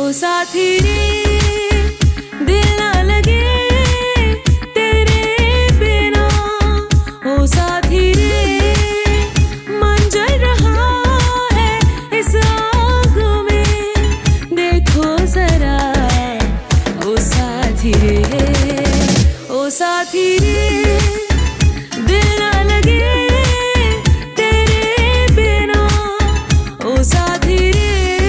साथी रे दिल ना लगे तेरे बिना। ओ साथी रे मन जल रहा है इस आग में, देखो जरा। ओ साथी रे, ओ साथी रे दिल ना लगे तेरे बिना। ओ साथी रे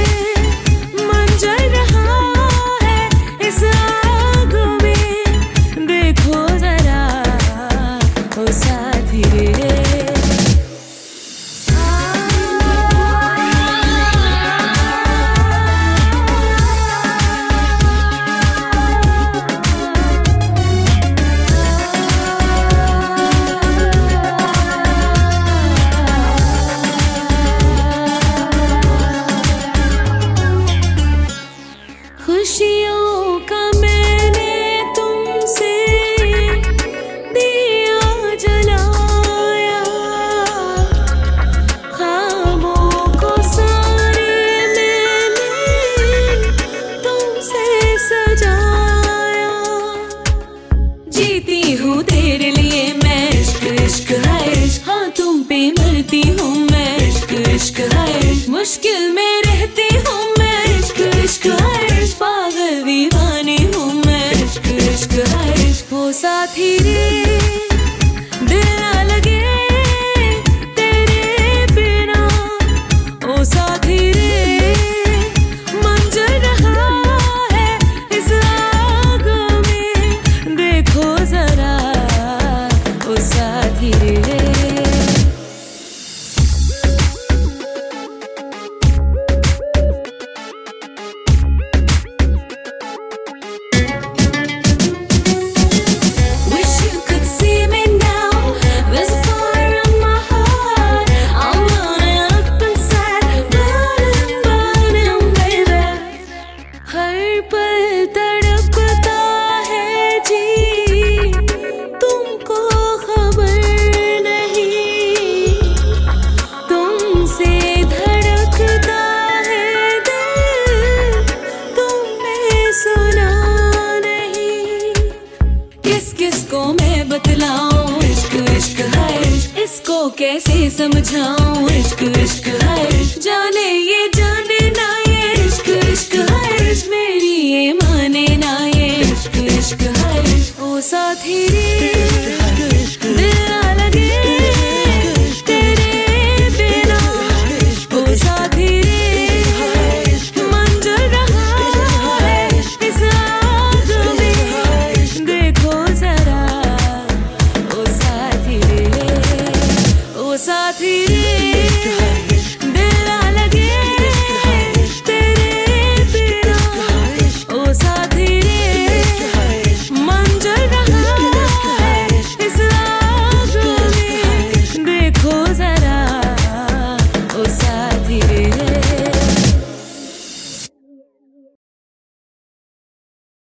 खुशियों का मैंने तुमसे दिया जलाया, ख्वाबों को सारे मैंने तुमसे सजाया। जीती हूँ तेरे लिए मैं, इश्क इश्क है इश्क, हाँ तुम पे मरती हूँ मैं, इश्क इश्क है इश्क, मुश्किल में रहती हूँ मैं, इश्क इश्क है इश्क, पागल दीवानी हूँ मैं, इश्क इश्क है इश्क। ओ साथी रे दिल ना लगे तेरे बिना। ओ साथी रे मन जल रहा है इस आग में, देखो जरा। ओ साथी रे किसको मैं बतलाऊं, इश्क इश्क है इश्क, इसको कैसे समझाऊं, इश्क इश्क है इश्क, जाने ये जाने ना ये, इश्क इश्क है इश्क, मेरी ये माने ना ये, इश्क इश्क है इश्क। ओ साथी रे